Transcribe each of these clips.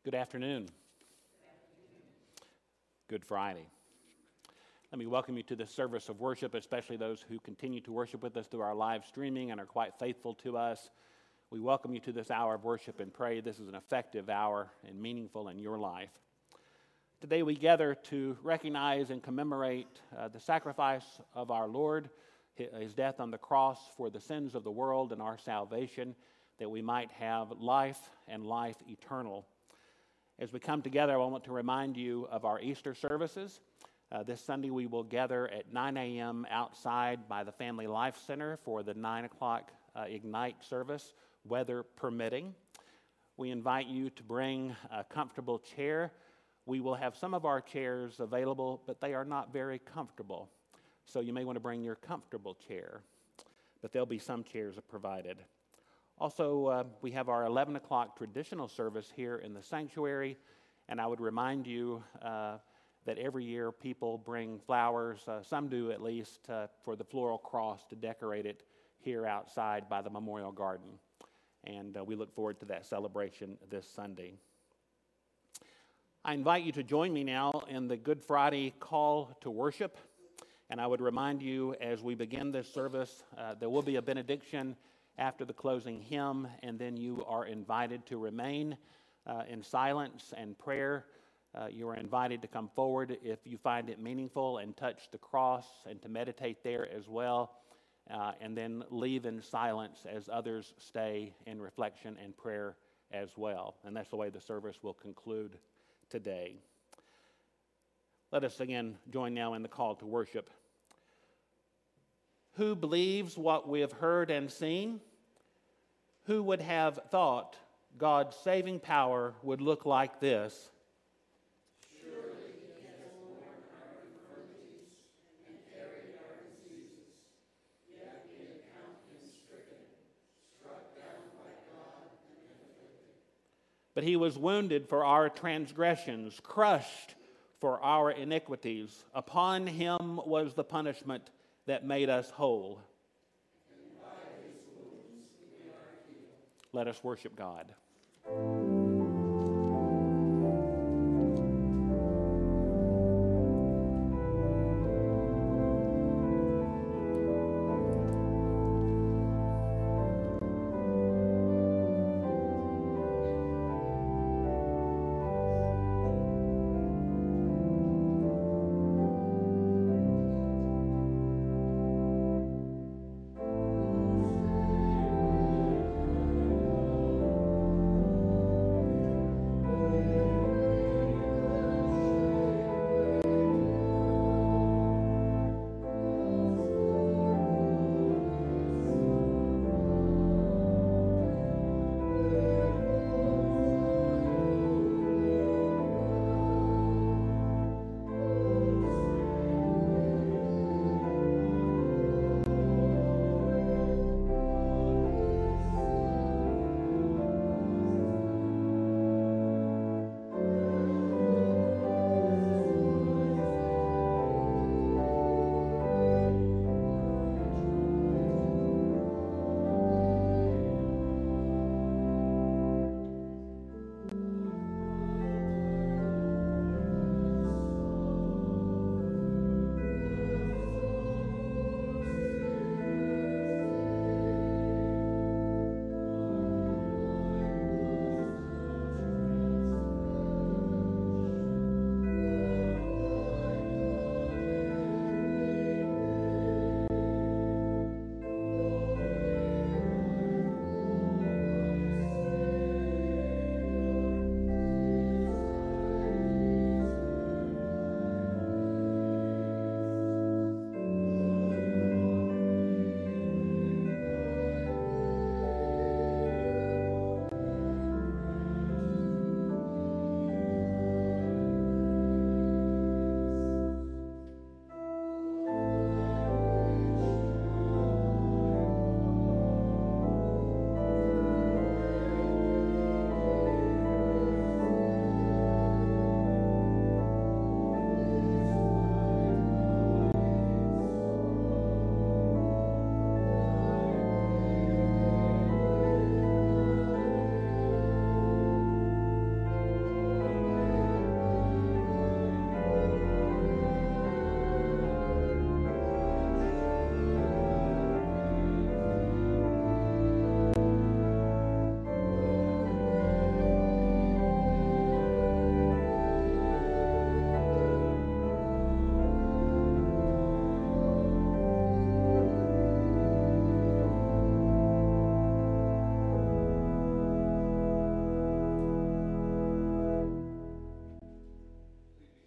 Good afternoon. Good Friday. Let me welcome you to this service of worship, especially those who continue to worship with us through our live streaming and are quite faithful to us. We welcome you to this hour of worship and pray this is an effective hour and meaningful in your life. Today we gather to recognize and commemorate the sacrifice of our Lord, his death on the cross for the sins of the world and our salvation, that we might have life and life eternal. As we come together, I want to remind you of our Easter services. This Sunday we will gather at 9 a.m. outside by the Family Life Center for the 9 o'clock Ignite service, weather permitting. We invite you to bring a comfortable chair. We will have some of our chairs available, but they are not very comfortable. So you may want to bring your comfortable chair, but there'll be some chairs provided. Also, we have our 11 o'clock traditional service here in the sanctuary, and I would remind you that every year people bring flowers, some do at least, for the floral cross to decorate it here outside by the Memorial Garden. And we look forward to that celebration this Sunday. I invite you to join me now in the Good Friday call to worship, and I would remind you as we begin this service, there will be a benediction after the closing hymn, and then you are invited to remain in silence and prayer. You are invited to come forward if you find it meaningful and touch the cross and to meditate there as well, and then leave in silence as others stay in reflection and prayer as well. And that's the way the service will conclude today. Let us again join now in the call to worship. Who believes what we have heard and seen? Who would have thought God's saving power would look like this? Surely he has borne our infirmities and carried our diseases, yet we account him stricken, struck down by God and afflicted. But he was wounded for our transgressions, crushed for our iniquities. Upon him was the punishment that made us whole. And by his wounds we are healed. Let us worship God.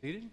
Seated.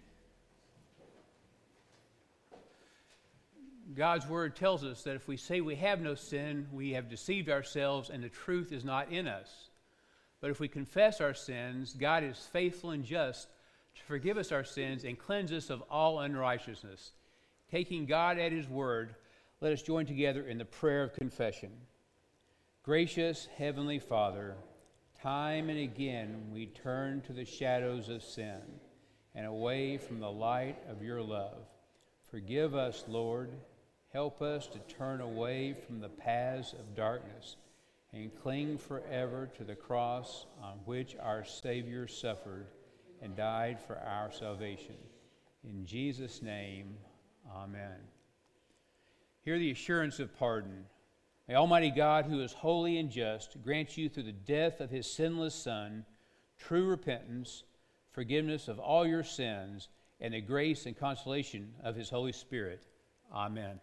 God's word tells us that if we say we have no sin, we have deceived ourselves and the truth is not in us. But if we confess our sins, God is faithful and just to forgive us our sins and cleanse us of all unrighteousness. Taking God at his word, let us join together in the prayer of confession. Gracious Heavenly Father, time and again we turn to the shadows of sin and away from the light of your love. Forgive us, Lord. Help us to turn away from the paths of darkness and cling forever to the cross on which our Savior suffered and died for our salvation. In Jesus' name, amen. Hear the assurance of pardon. May Almighty God, who is holy and just, grant you through the death of his sinless Son, true repentance, forgiveness of all your sins, and the grace and consolation of his Holy Spirit. Amen.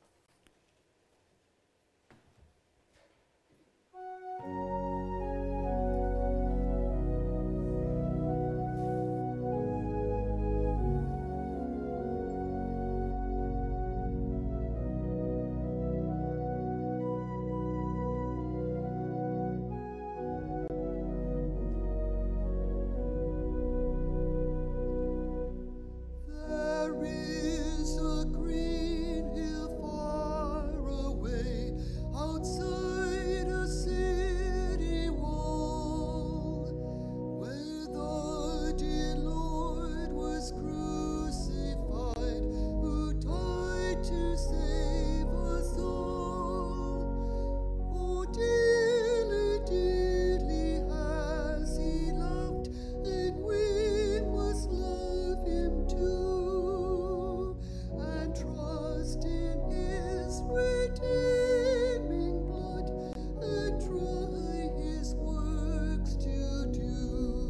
There is a green hill far away, outside a city wall, where the dear Lord was crucified, who died to save us all. Oh, dearly, dearly has he loved, and we must love him too, and trust in his redeeming blood, and try his works to do.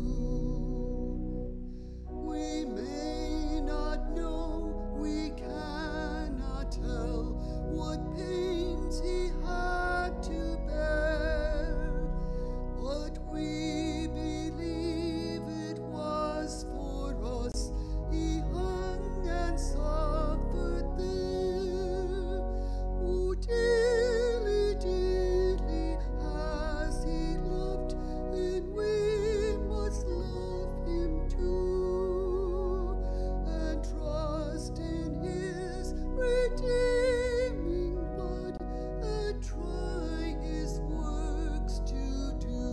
We may not know, we cannot tell what pains he had to bear, but we believe it was for us he hung and suffered there. Oh, dearly, dearly has he loved, and we must love him too, and trust in his redeeming blood, and try his works to do.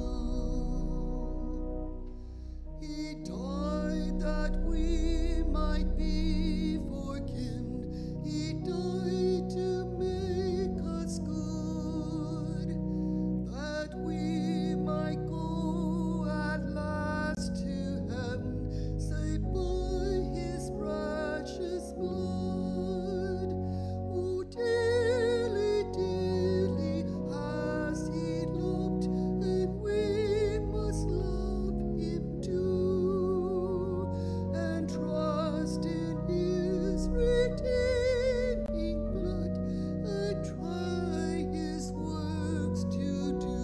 He died that we might be forgiven. He died to make us good, that we might go at last to heaven, saved by his precious blood. Oh, dearly, dearly has he loved, and we must love him too, and trust in his redeeming blood, and try his works to do.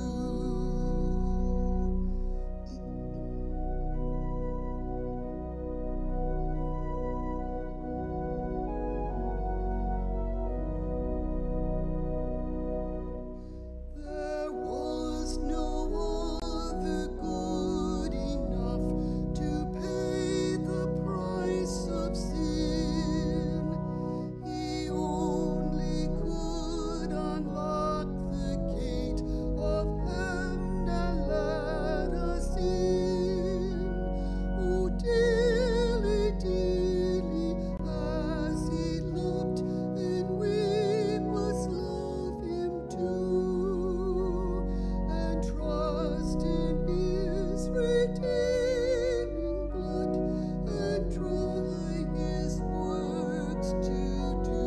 There was no other good enough to pay the price of sin. He only could unlock the gate of heaven and let us in. Oh, dearly, dearly has he loved, and we must love him too, and trust in his redeeming blood, and try his works to do.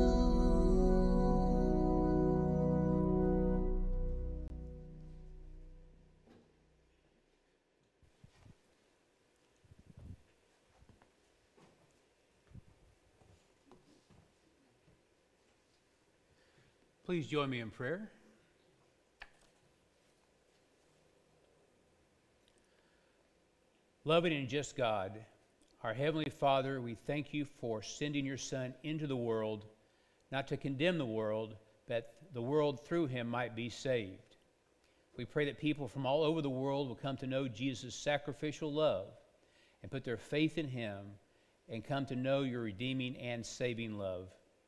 Please join me in prayer. Loving and just God, Our Heavenly Father, we thank you for sending your Son into the world, not to condemn the world, but the world through him might be saved. We pray that people from all over the world will come to know Jesus' sacrificial love and put their faith in him and come to know your redeeming and saving love.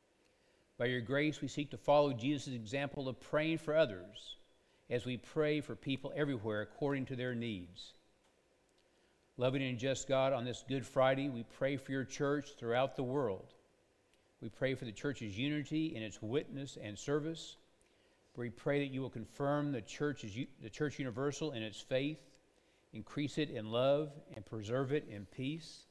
By your grace, we seek to follow Jesus' example of praying for others as we pray for people everywhere according to their needs. Loving and just God, on this Good Friday, we pray for your church throughout the world. We pray for the church's unity in its witness and service. We pray that you will confirm the Church Universal in its faith, increase it in love, and preserve it in peace.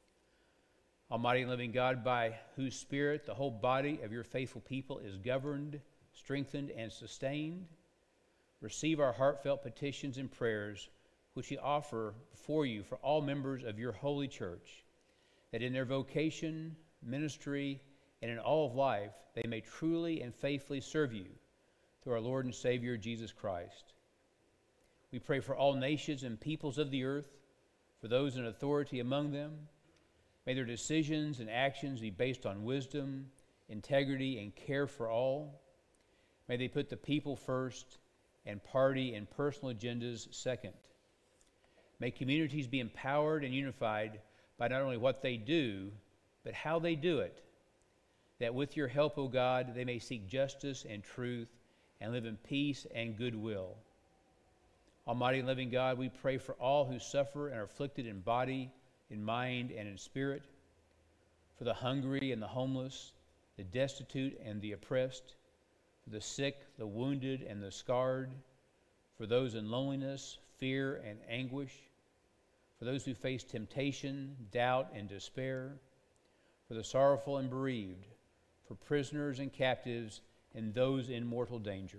Almighty and living God, by whose Spirit the whole body of your faithful people is governed, strengthened, and sustained, receive our heartfelt petitions and prayers, which we offer before you for all members of your holy church, that in their vocation, ministry, and in all of life, they may truly and faithfully serve you through our Lord and Savior, Jesus Christ. We pray for all nations and peoples of the earth, for those in authority among them. May their decisions and actions be based on wisdom, integrity, and care for all. May they put the people first and party and personal agendas second. May communities be empowered and unified by not only what they do, but how they do it, that with your help, O God, they may seek justice and truth and live in peace and goodwill. Almighty and living God, we pray for all who suffer and are afflicted in body, in mind, and in spirit, for the hungry and the homeless, the destitute and the oppressed, for the sick, the wounded, and the scarred, for those in loneliness, fear, and anguish, for those who face temptation, doubt, and despair, for the sorrowful and bereaved, for prisoners and captives, and those in mortal danger.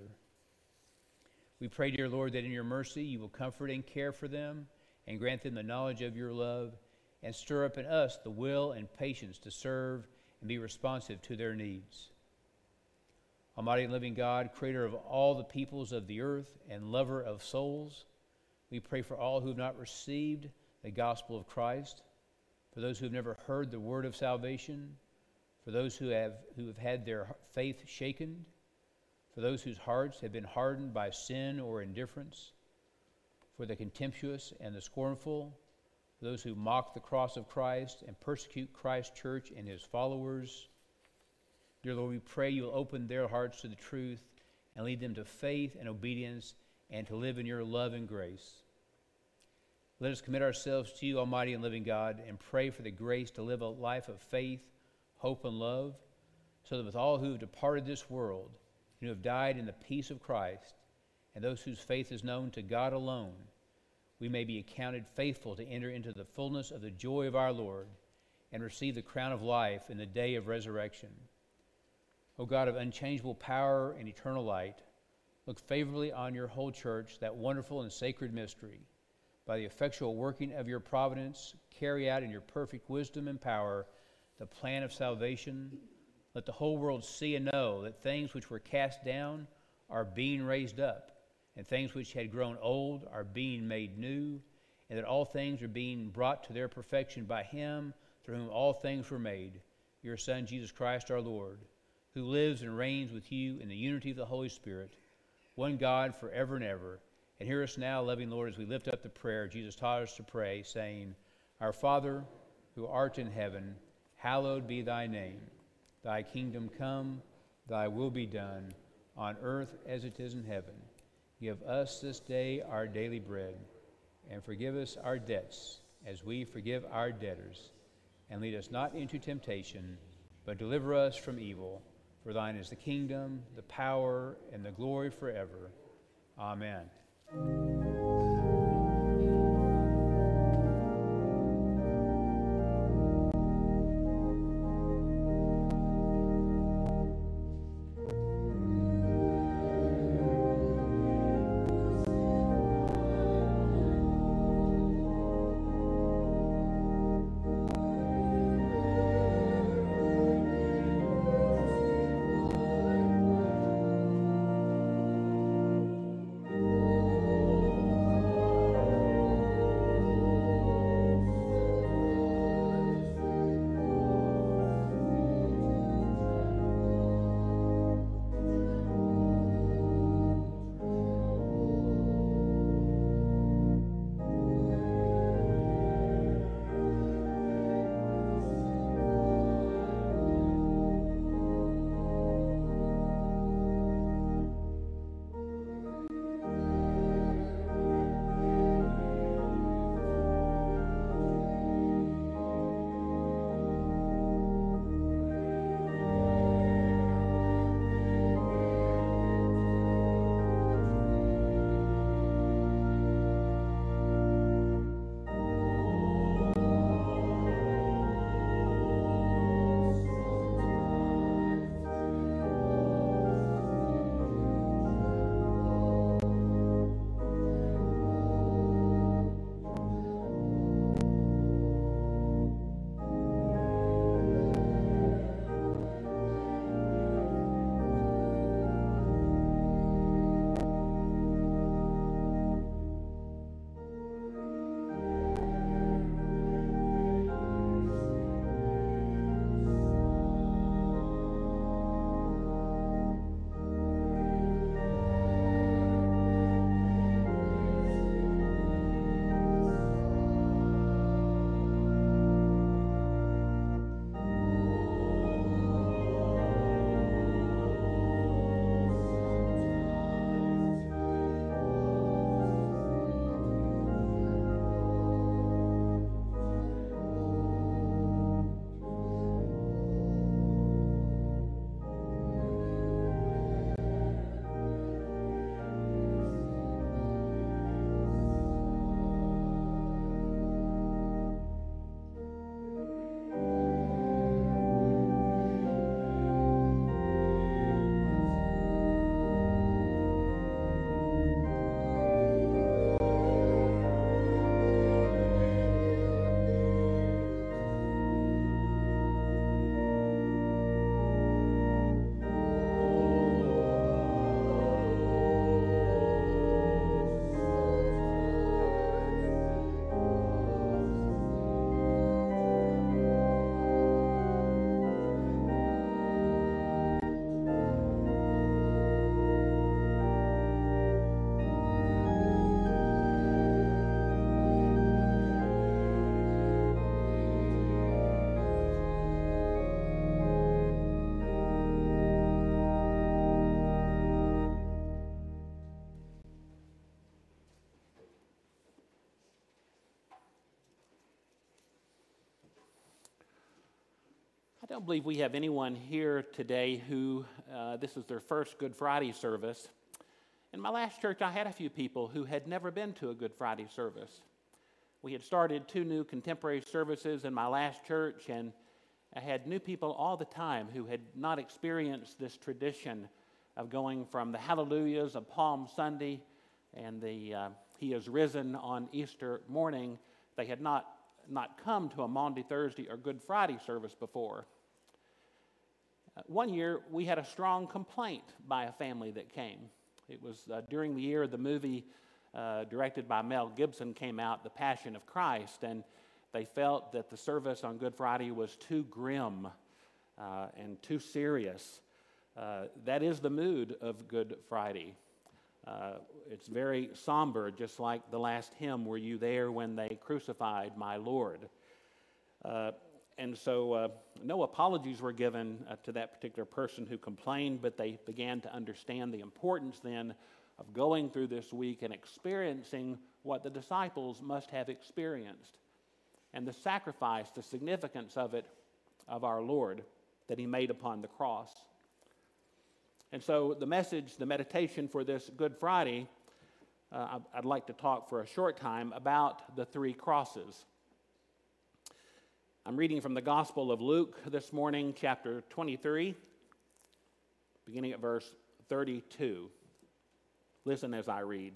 We pray, dear Lord, that in your mercy you will comfort and care for them and grant them the knowledge of your love and stir up in us the will and patience to serve and be responsive to their needs. Almighty and living God, creator of all the peoples of the earth and lover of souls, we pray for all who have not received the gospel of Christ, for those who have never heard the word of salvation, for those who have had their faith shaken, for those whose hearts have been hardened by sin or indifference, for the contemptuous and the scornful, for those who mock the cross of Christ and persecute Christ's church and his followers. Dear Lord, we pray you will open their hearts to the truth and lead them to faith and obedience and to live in your love and grace. Let us commit ourselves to you, Almighty and living God, and pray for the grace to live a life of faith, hope, and love, so that with all who have departed this world and who have died in the peace of Christ, and those whose faith is known to God alone, we may be accounted faithful to enter into the fullness of the joy of our Lord and receive the crown of life in the day of resurrection. O God of unchangeable power and eternal light, look favorably on your whole church, that wonderful and sacred mystery. By the effectual working of your providence, carry out in your perfect wisdom and power the plan of salvation. Let the whole world see and know that things which were cast down are being raised up, and things which had grown old are being made new, and that all things are being brought to their perfection by him through whom all things were made, your Son, Jesus Christ our Lord, who lives and reigns with you in the unity of the Holy Spirit, one God forever and ever. And hear us now, loving Lord, as we lift up the prayer Jesus taught us to pray, saying, Our Father, who art in heaven, hallowed be thy name. Thy kingdom come, thy will be done, on earth as it is in heaven. Give us this day our daily bread, and forgive us our debts, as we forgive our debtors. And lead us not into temptation, but deliver us from evil. For thine is the kingdom, the power, and the glory forever. Amen. I don't believe we have anyone here today who this is their first Good Friday service. In my last church, I had a few people who had never been to a Good Friday service. We had started 2 new contemporary services in my last church, and I had new people all the time who had not experienced this tradition of going from the hallelujahs of Palm Sunday and the He is risen on Easter morning. They had not come to a Maundy Thursday or Good Friday service before. One year, we had a strong complaint by a family that came. It was during the year the movie directed by Mel Gibson came out, The Passion of Christ, and they felt that the service on Good Friday was too grim and too serious. That is the mood of Good Friday. It's very somber, just like the last hymn, "Were you there when they crucified my Lord?" And so no apologies were given to that particular person who complained, but they began to understand the importance then of going through this week and experiencing what the disciples must have experienced, and the sacrifice, the significance of it, of our Lord, that He made upon the cross. And so the message, the meditation for this Good Friday, I'd like to talk for a short time about the 3 crosses. I'm reading from the Gospel of Luke this morning, chapter 23, beginning at verse 32. Listen as I read.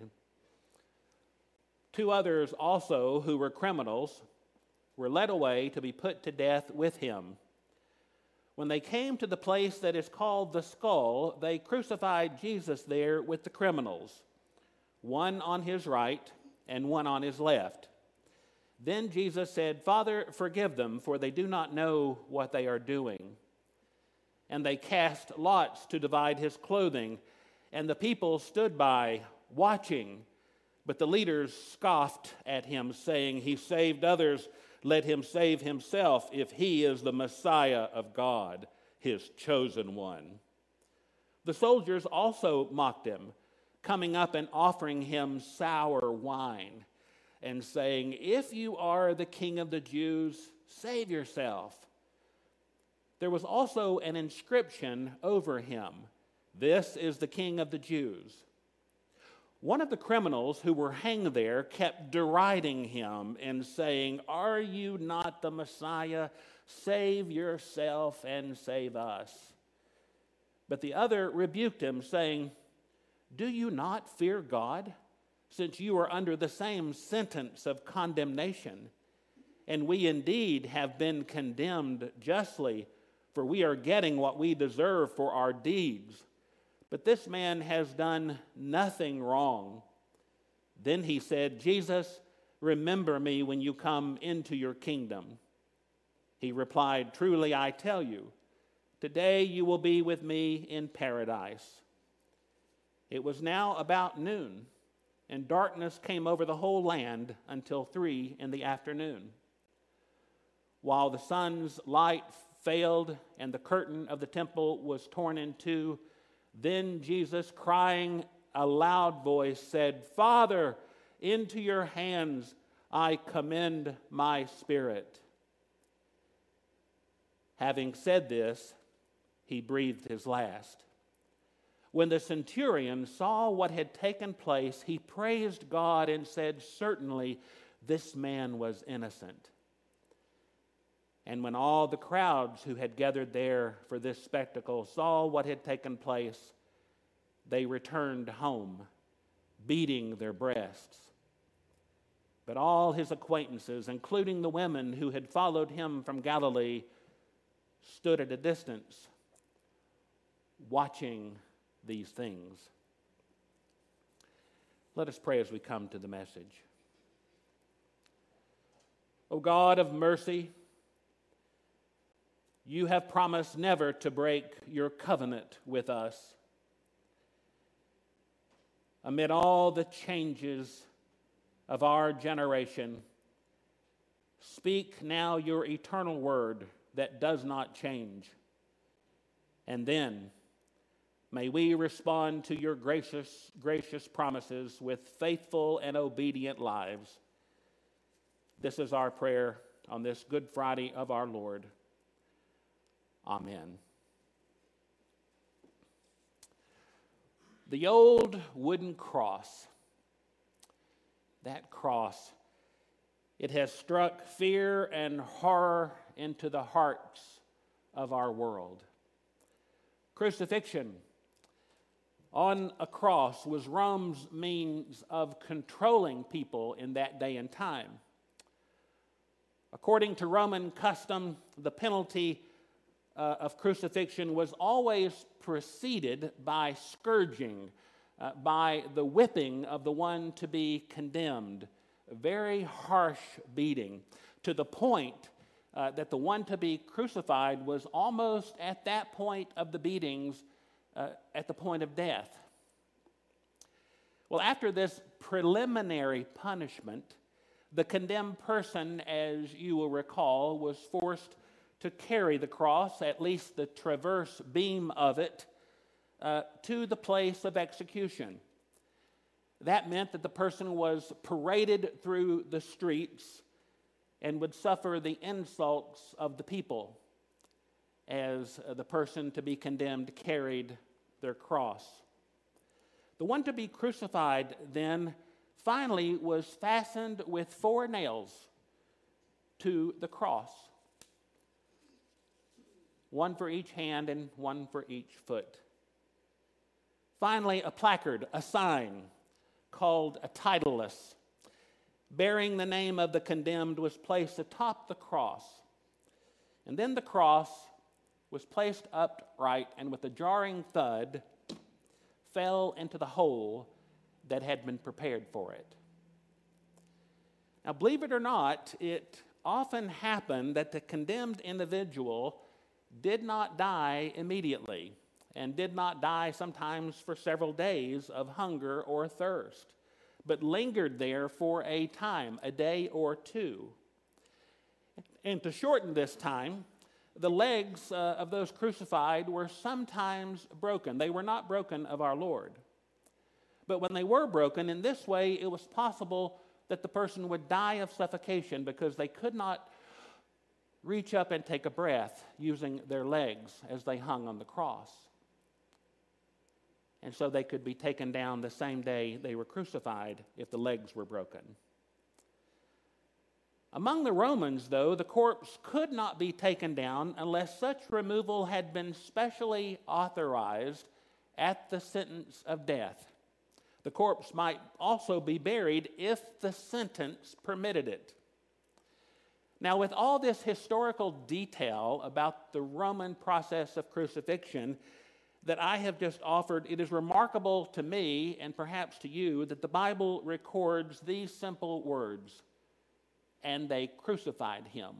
2 others also, who were criminals, were led away to be put to death with him. When they came to the place that is called the Skull, they crucified Jesus there with the criminals, one on his right and one on his left. Then Jesus said, "Father, forgive them, for they do not know what they are doing." And they cast lots to divide his clothing, and the people stood by, watching. But the leaders scoffed at him, saying, "He saved others, let him save himself, if he is the Messiah of God, his chosen one." The soldiers also mocked him, coming up and offering him sour wine, and saying, "If you are the King of the Jews, save yourself." There was also an inscription over him, "This is the King of the Jews." One of the criminals who were hanged there kept deriding him and saying, "Are you not the Messiah? Save yourself and save us." But the other rebuked him, saying, "Do you not fear God, since you are under the same sentence of condemnation? And we indeed have been condemned justly, for we are getting what we deserve for our deeds. But this man has done nothing wrong." Then he said, "Jesus, remember me when you come into your kingdom." He replied, "Truly I tell you, today you will be with me in paradise." It was now about noon, and darkness came over the whole land until 3 p.m. While the sun's light failed and the curtain of the temple was torn in two, then Jesus, crying a loud voice, said, "Father, into your hands I commend my spirit." Having said this, he breathed his last. When the centurion saw what had taken place, he praised God and said, "Certainly this man was innocent." And when all the crowds who had gathered there for this spectacle saw what had taken place, they returned home, beating their breasts. But all his acquaintances, including the women who had followed him from Galilee, stood at a distance, watching these things. Let us pray as we come to the message. O God of mercy, you have promised never to break your covenant with us. Amid all the changes of our generation, speak now your eternal word that does not change. And then may we respond to your gracious promises with faithful and obedient lives. This is our prayer on this Good Friday of our Lord. Amen. The old wooden cross, that cross, it has struck fear and horror into the hearts of our world. Crucifixion on a cross was Rome's means of controlling people in that day and time. According to Roman custom, the penalty of crucifixion was always preceded by scourging, by the whipping of the one to be condemned. A very harsh beating, to the point that the one to be crucified was almost at that point of the beatings, at the point of death. Well, after this preliminary punishment, the condemned person, as you will recall, was forced to carry the cross, at least the transverse beam of it, to the place of execution. That meant that the person was paraded through the streets and would suffer the insults of the people as the person to be condemned carried their cross. The one to be crucified then finally was fastened with 4 nails to the cross, one for each hand and one for each foot. Finally, a placard, a sign called a titulus, bearing the name of the condemned, was placed atop the cross. And then the cross was placed upright and with a jarring thud fell into the hole that had been prepared for it. Now, believe it or not, it often happened that the condemned individual did not die immediately and did not die sometimes for several days of hunger or thirst, but lingered there for a time, a day or two. And to shorten this time, the legs of those crucified were sometimes broken. They were not broken of our Lord. But when they were broken, in this way, it was possible that the person would die of suffocation because they could not reach up and take a breath using their legs as they hung on the cross. And so they could be taken down the same day they were crucified if the legs were broken. Among the Romans, though, the corpse could not be taken down unless such removal had been specially authorized at the sentence of death. The corpse might also be buried if the sentence permitted it. Now, with all this historical detail about the Roman process of crucifixion that I have just offered, it is remarkable to me, and perhaps to you, that the Bible records these simple words: "And they crucified him."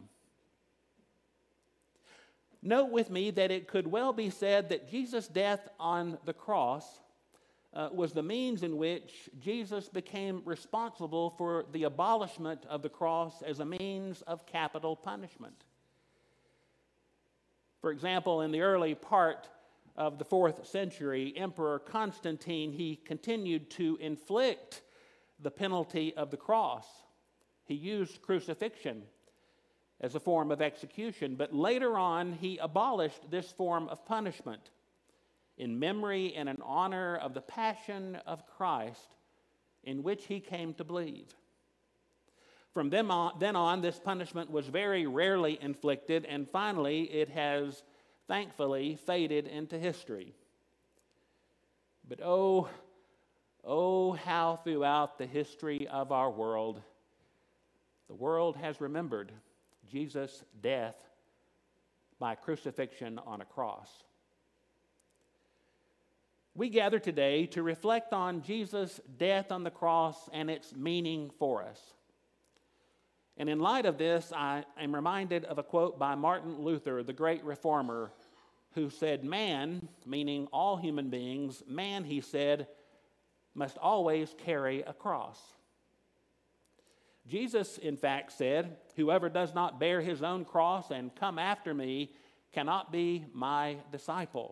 Note with me that it could well be said that Jesus' death on the cross was the means in which Jesus became responsible for the abolishment of the cross as a means of capital punishment. For example, in the early part of the 4th century, Emperor Constantine, he continued to inflict the penalty of the cross. He used crucifixion as a form of execution, but later on he abolished this form of punishment in memory and in honor of the passion of Christ in which he came to believe. From then on, this punishment was very rarely inflicted, and finally it has thankfully faded into history. But oh, how throughout the history of our world, the world has remembered Jesus' death by crucifixion on a cross. We gather today to reflect on Jesus' death on the cross and its meaning for us. And in light of this, I am reminded of a quote by Martin Luther, the great reformer, who said, "Man," meaning all human beings, "man," he said, "must always carry a cross." Jesus, in fact, said, "Whoever does not bear his own cross and come after me cannot be my disciple."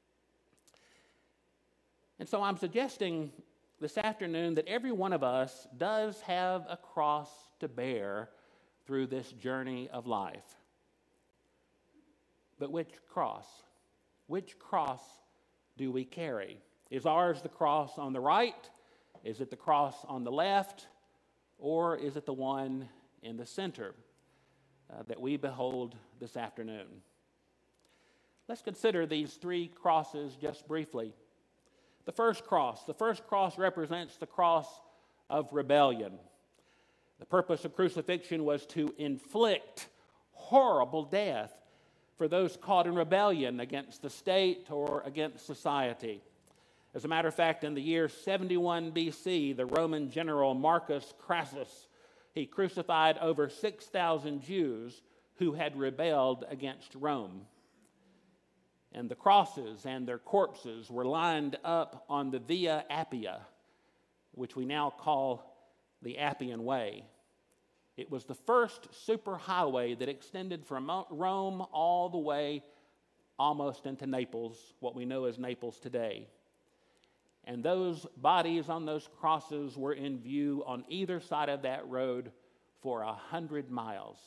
And so I'm suggesting this afternoon that every one of us does have a cross to bear through this journey of life. But which cross? Which cross do we carry? Is ours the cross on the right? Is it the cross on the left? Or is it the one in the center that we behold this afternoon? Let's consider these three crosses just briefly. The first cross represents the cross of rebellion. The purpose of crucifixion was to inflict horrible death for those caught in rebellion against the state or against society. As a matter of fact, in the year 71 BC, the Roman general Marcus Crassus, he crucified over 6,000 Jews who had rebelled against Rome. And the crosses and their corpses were lined up on the Via Appia, which we now call the Appian Way. It was the first superhighway that extended from Rome all the way almost into Naples, what we know as Naples today. And those bodies on those crosses were in view on either side of that road for 100 miles.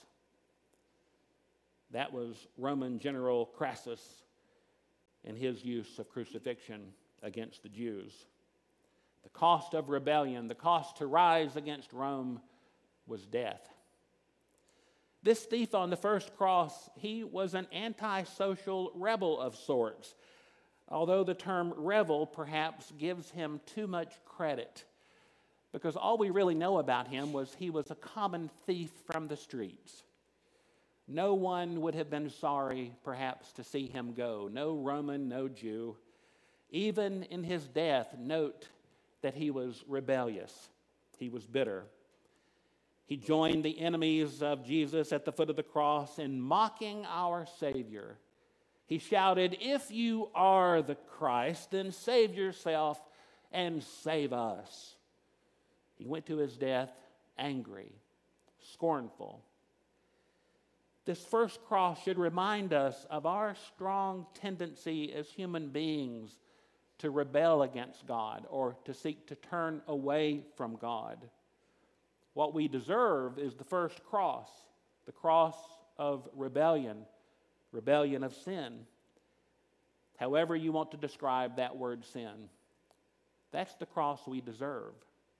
That was Roman General Crassus and his use of crucifixion against the Jews. The cost of rebellion, the cost to rise against Rome, was death. This thief on the first cross, he was an antisocial rebel of sorts, although the term rebel perhaps gives him too much credit, because all we really know about him was he was a common thief from the streets. No one would have been sorry, perhaps, to see him go. No Roman, no Jew. Even in his death, note that he was rebellious. He was bitter. He joined the enemies of Jesus at the foot of the cross in mocking our Savior. He shouted, "If you are the Christ, then save yourself and save us." He went to his death angry, scornful. This first cross should remind us of our strong tendency as human beings to rebel against God or to seek to turn away from God. What we deserve is the first cross, the cross of rebellion, rebellion of sin. However you want to describe that word sin, that's the cross we deserve.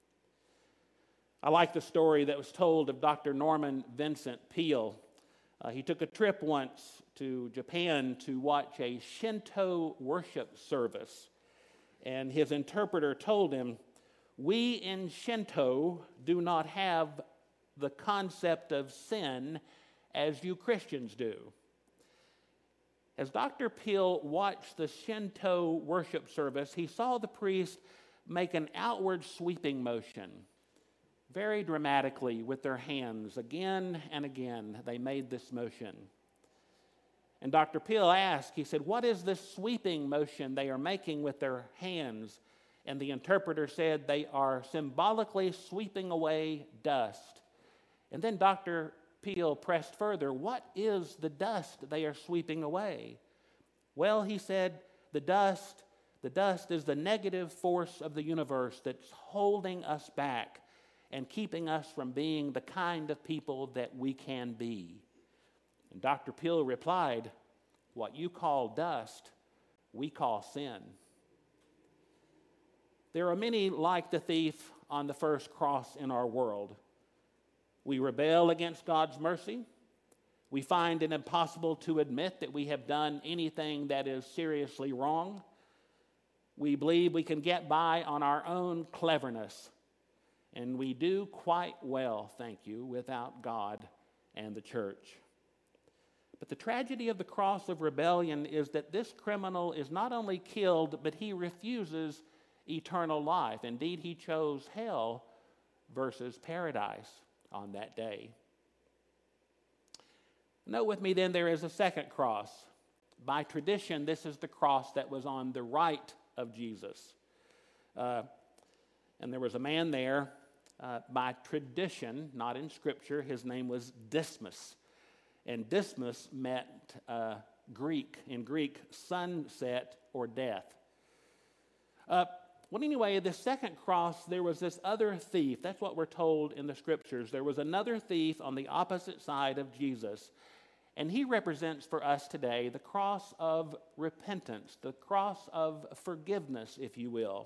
I like the story that was told of Dr. Norman Vincent Peale. He took a trip once to Japan to watch a Shinto worship service, and his interpreter told him, "We in Shinto do not have the concept of sin as you Christians do." As Dr. Peale watched the Shinto worship service, he saw the priest make an outward sweeping motion. Very dramatically with their hands, again and again, they made this motion. And Dr. Peale asked, he said, "What is this sweeping motion they are making with their hands?" And the interpreter said, "They are symbolically sweeping away dust." And then Dr. Peale pressed further, "What is the dust they are sweeping away?" "Well," he said, the dust is the negative force of the universe that's holding us back and keeping us from being the kind of people that we can be." And Dr. Peale replied, "What you call dust, we call sin." There are many like the thief on the first cross in our world. We rebel against God's mercy. We find it impossible to admit that we have done anything that is seriously wrong. We believe we can get by on our own cleverness. And we do quite well, thank you, without God and the church. But the tragedy of the cross of rebellion is that this criminal is not only killed, but he refuses eternal life. Indeed, he chose hell versus paradise on that day. Note with me then, there is a second cross. By tradition, this is the cross that was on the right of Jesus. And there was a man there, by tradition, not in Scripture, his name was Dismas. And Dismas meant in Greek, sunset or death. Well, anyway, the second cross, there was this other thief. That's what we're told in the Scriptures. There was another thief on the opposite side of Jesus. And he represents for us today the cross of repentance, the cross of forgiveness, if you will.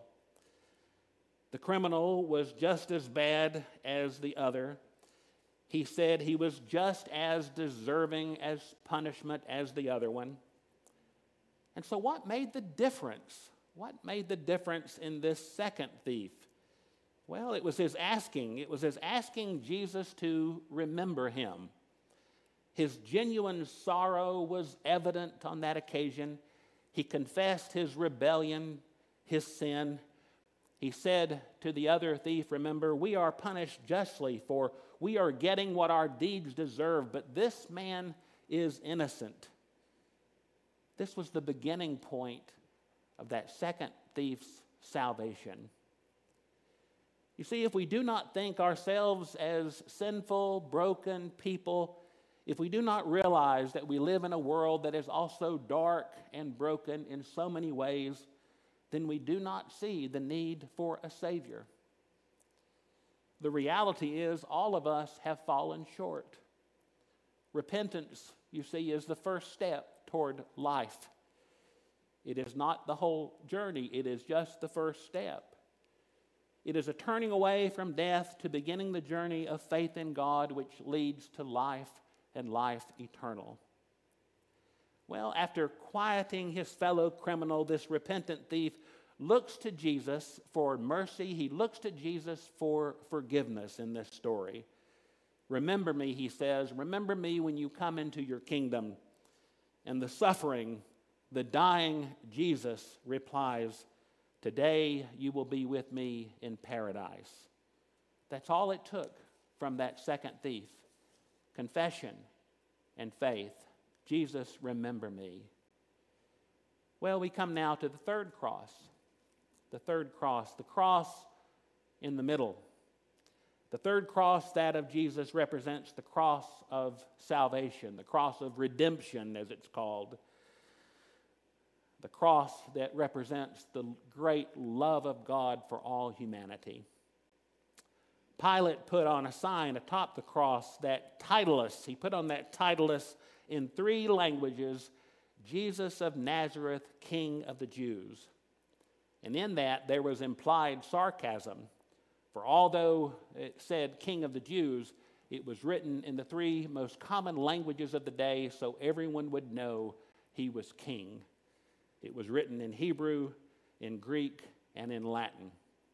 The criminal was just as bad as the other. He said he was just as deserving as punishment as the other one. And so what made the difference? What made the difference in this second thief? Well, it was his asking. It was his asking Jesus to remember him. His genuine sorrow was evident on that occasion. He confessed his rebellion, his sin. He said to the other thief, remember, we are punished justly, for we are getting what our deeds deserve, but this man is innocent. This was the beginning point of that second thief's salvation. You see, if we do not think ourselves as sinful, broken people, if we do not realize that we live in a world that is also dark and broken in so many ways, then we do not see the need for a Savior. The reality is all of us have fallen short. Repentance, you see, is the first step toward life. It is not the whole journey. It is just the first step. It is a turning away from death to beginning the journey of faith in God, which leads to life and life eternal. Well, after quieting his fellow criminal, this repentant thief looks to Jesus for mercy. He looks to Jesus for forgiveness in this story. Remember me, he says. Remember me when you come into your kingdom. And the suffering, the dying Jesus replies, today you will be with me in paradise. That's all it took from that second thief. Confession and faith. Jesus, remember me. Well, we come now to the third cross. The third cross, the cross in the middle. The third cross, that of Jesus, represents the cross of salvation, the cross of redemption, as it's called. The cross that represents the great love of God for all humanity. Pilate put on a sign atop the cross that Titulus, he put on that Titulus in 3 languages, Jesus of Nazareth, King of the Jews. And in that there was implied sarcasm. For although it said King of the Jews, it was written in the 3 most common languages of the day so everyone would know he was king. It was written in Hebrew, in Greek, and in Latin.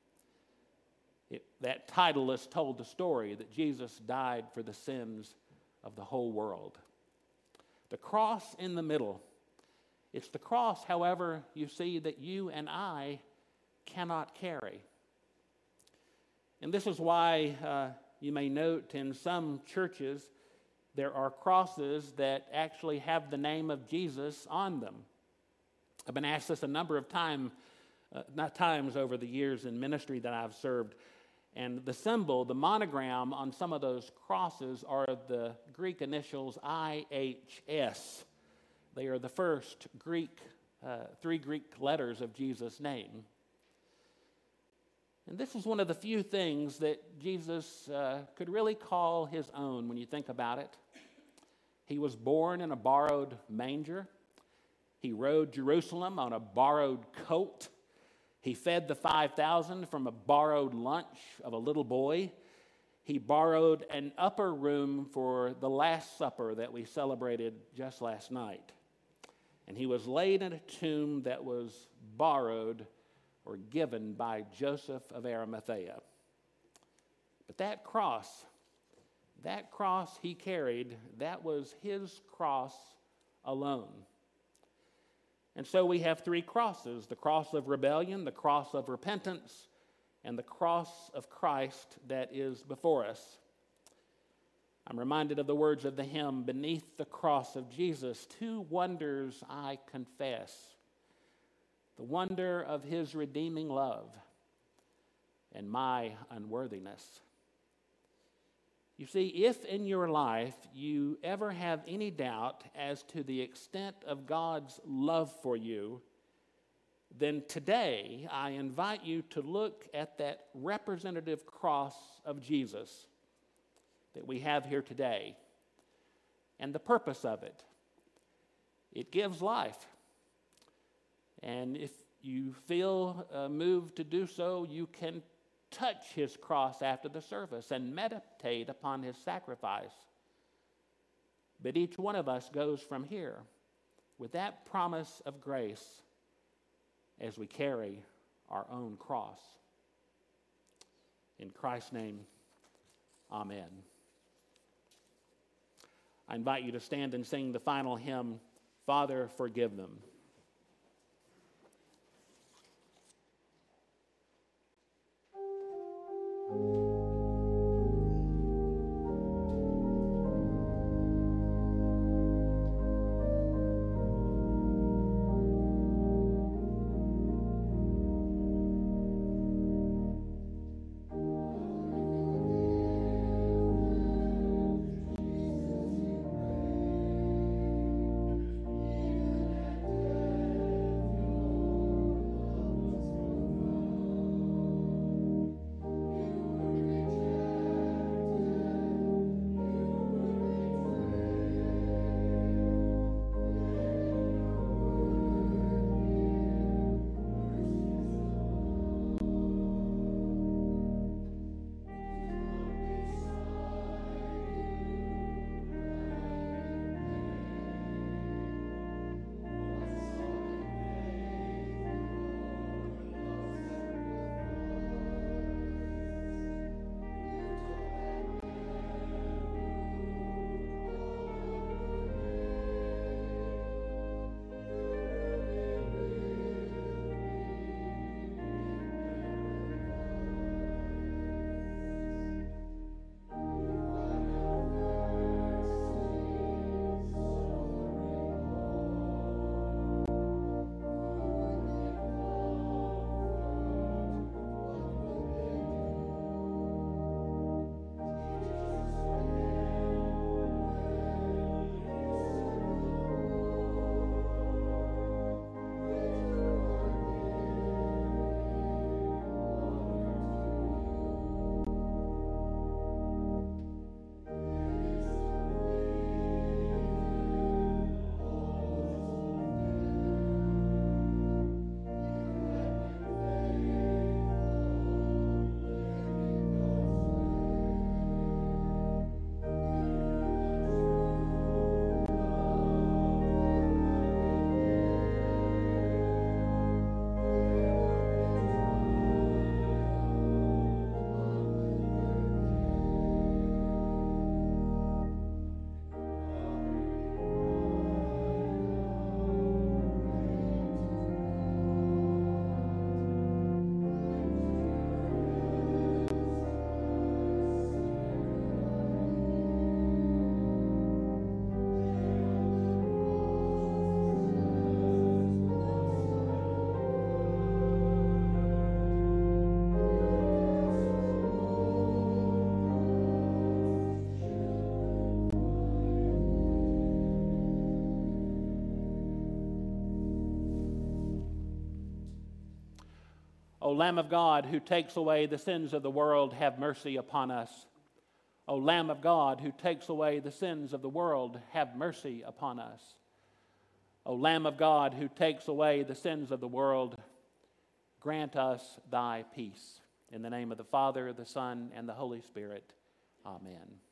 That Titulus told the story that Jesus died for the sins of the whole world. The cross in the middle. It's the cross, however, you see, that you and I cannot carry. And this is why you may note in some churches there are crosses that actually have the name of Jesus on them. I've been asked this a number of times over the years in ministry that I've served. And the symbol, the monogram on some of those crosses are the Greek initials IHS. They are the first 3 Greek letters of Jesus' name. And this is one of the few things that Jesus could really call his own when you think about it. He was born in a borrowed manger. He rode Jerusalem on a borrowed colt. He fed the 5,000 from a borrowed lunch of a little boy. He borrowed an upper room for the Last Supper that we celebrated just last night. And he was laid in a tomb that was borrowed or given by Joseph of Arimathea. But that cross he carried, that was his cross alone. And so we have 3 crosses, the cross of rebellion, the cross of repentance, and the cross of Christ that is before us. I'm reminded of the words of the hymn, "Beneath the cross of Jesus, 2 wonders I confess. The wonder of his redeeming love and my unworthiness." You see, if in your life you ever have any doubt as to the extent of God's love for you, then today I invite you to look at that representative cross of Jesus that we have here today. and the purpose of it. It gives life. And if you feel moved to do so, you can touch his cross after the service and meditate upon his sacrifice. But each one of us goes from here with that promise of grace as we carry our own cross. In Christ's name, amen. I invite you to stand and sing the final hymn, Father, Forgive Them. O Lamb of God, who takes away the sins of the world, have mercy upon us. O Lamb of God, who takes away the sins of the world, have mercy upon us. O Lamb of God, who takes away the sins of the world, grant us thy peace. In the name of the Father, the Son, and the Holy Spirit. Amen.